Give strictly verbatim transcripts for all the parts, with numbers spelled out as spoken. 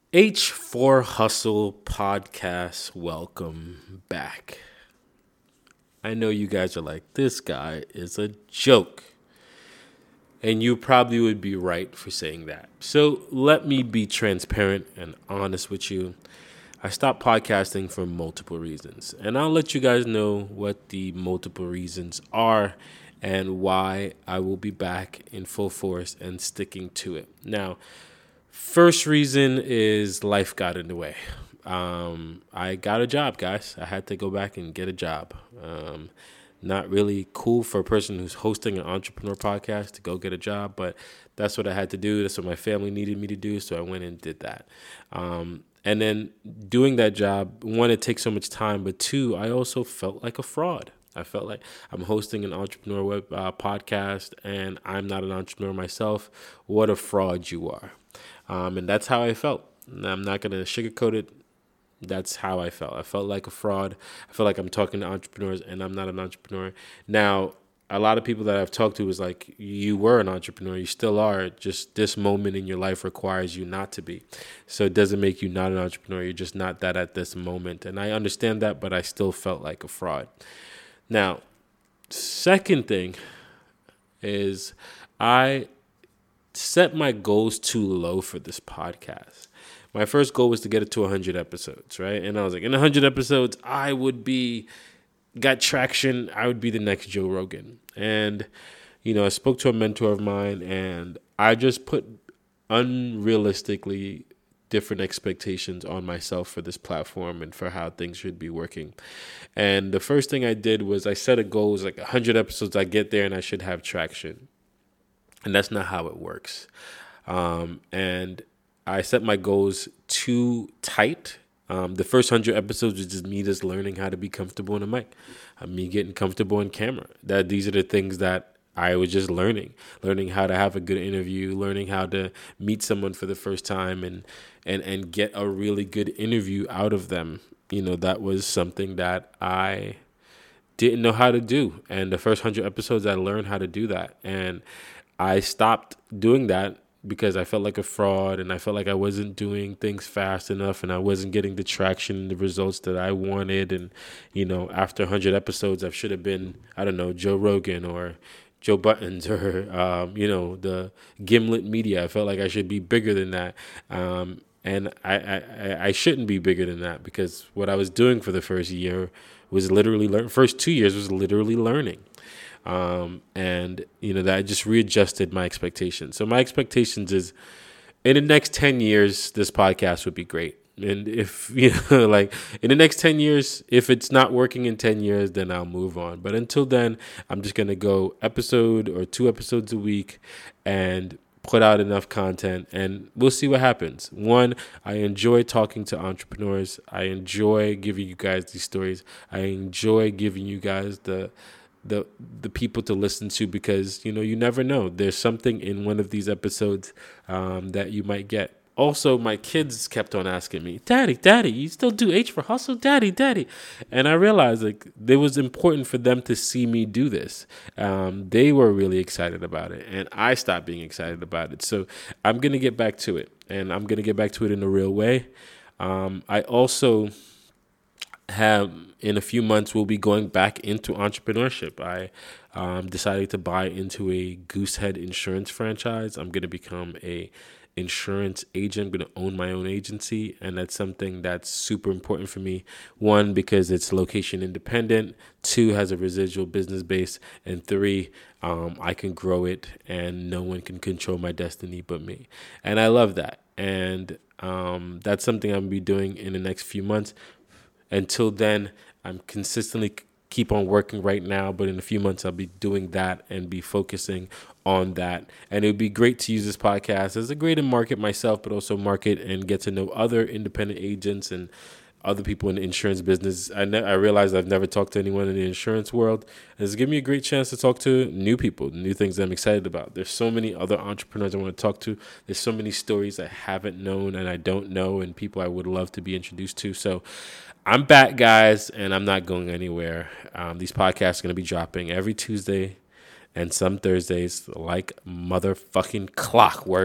H four Hustle podcast, welcome back. I know you guys are like, this guy is a joke. And you probably would be right for saying that. So let me be transparent and honest with you. I stopped podcasting for multiple reasons. And I'll let you guys know what the multiple reasons are and why I will be back in full force and sticking to it. Now, first reason is life got in the way. Um, I got a job, guys. I had to go back and get a job. Um, not really cool for a person who's hosting an entrepreneur podcast to go get a job, but that's what I had to do. That's what my family needed me to do, so I went and did that. Um, and then doing that job, one, it takes so much time, but two, I also felt like a fraud. I felt like I'm hosting an entrepreneur web uh, podcast, and I'm not an entrepreneur myself. What a fraud you are. Um, and that's how I felt. I'm not going to sugarcoat it. That's how I felt. I felt like a fraud. I felt like I'm talking to entrepreneurs and I'm not an entrepreneur. Now, a lot of people that I've talked to was like, you were an entrepreneur. You still are. Just this moment in your life requires you not to be. So it doesn't make you not an entrepreneur. You're just not that at this moment. And I understand that, but I still felt like a fraud. Now, second thing is I set my goals too low for this podcast. My first goal was to get it to one hundred episodes, right? And I was like, in one hundred episodes, I would be, got traction. I would be the next Joe Rogan. And, you know, I spoke to a mentor of mine and I just put unrealistically different expectations on myself for this platform and for how things should be working. And the first thing I did was I set a goal, it was like one hundred episodes. I get there and I should have traction. And that's not how it works. Um, and I set my goals too tight. Um, the first hundred episodes was just me just learning how to be comfortable in a mic, uh, me getting comfortable in camera. That these are the things that I was just learning, learning how to have a good interview, learning how to meet someone for the first time, and and and get a really good interview out of them. You know, that was something that I didn't know how to do. And the first hundred episodes, I learned how to do that. And I stopped doing that because I felt like a fraud and I felt like I wasn't doing things fast enough and I wasn't getting the traction and the results that I wanted. And, you know, after one hundred episodes, I should have been, I don't know, Joe Rogan or Joe Buttons or, um, you know, the Gimlet Media. I felt like I should be bigger than that. Um, and I, I, I shouldn't be bigger than that because what I was doing for the first year was literally learn. First two years was literally learning. Um, and, you know, that just readjusted my expectations. So my expectations is in the next ten years, this podcast would be great. And if, you know, like in the next ten years, if it's not working in ten years, then I'll move on. But until then, I'm just going to go episode or two episodes a week and put out enough content and we'll see what happens. One, I enjoy talking to entrepreneurs. I enjoy giving you guys these stories. I enjoy giving you guys the the the people to listen to because, you know, you never know. There's something in one of these episodes um, that you might get. Also, my kids kept on asking me, Daddy, Daddy, you still do H for Hustle? Daddy, Daddy. And I realized like it was important for them to see me do this. Um, they were really excited about it and I stopped being excited about it. So I'm going to get back to it and I'm going to get back to it in a real way. Um, I also have in a few months we'll be going back into entrepreneurship. I um, decided to buy into a Goosehead insurance franchise. I'm going to become a insurance agent. I'm going to own my own agency, and that's something that's super important for me. One, because it's location independent. Two, has a residual business base, and three, um, I can grow it, and no one can control my destiny but me. And I love that, and um, that's something I'm going to be doing in the next few months. Until then, I'm consistently keep on working right now, but in a few months I'll be doing that and be focusing on that. And it would be great to use this podcast as a way to market myself, but also market and get to know other independent agents and other people in the insurance business. I ne- I realized I've never talked to anyone in the insurance world. And it's given me a great chance to talk to new people, new things that I'm excited about. There's so many other entrepreneurs I want to talk to. There's so many stories I haven't known and I don't know and people I would love to be introduced to. So I'm back, guys, and I'm not going anywhere. Um, these podcasts are going to be dropping every Tuesday and some Thursdays like motherfucking clockwork.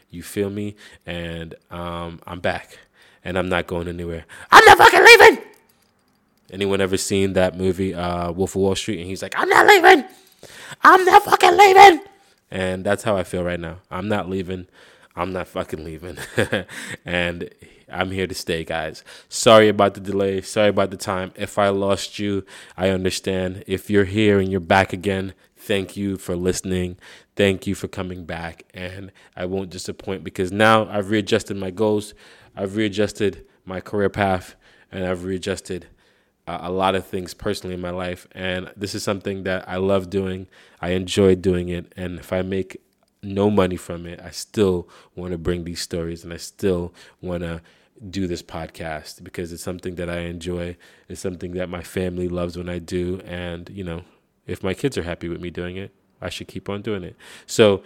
You feel me? And um, I'm back, and I'm not going anywhere. I'm not fucking leaving. Anyone ever seen that movie, uh, Wolf of Wall Street? And he's like, I'm not leaving. I'm not fucking leaving. And that's how I feel right now. I'm not leaving. I'm not fucking leaving. And I'm here to stay, guys. Sorry about the delay. Sorry about the time. If I lost you, I understand. If you're here and you're back again, thank you for listening. Thank you for coming back. And I won't disappoint because now I've readjusted my goals. I've readjusted my career path. And I've readjusted uh, a lot of things personally in my life. And this is something that I love doing. I enjoy doing it. And if I make no money from it, I still want to bring these stories, and I still want to do this podcast because it's something that I enjoy. It's something that my family loves when I do. And, you know, if my kids are happy with me doing it, I should keep on doing it. So,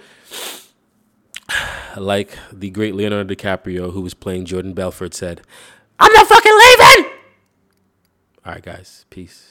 like the great Leonardo DiCaprio, who was playing Jordan Belfort, said, I'm not fucking leaving! All right, guys. Peace.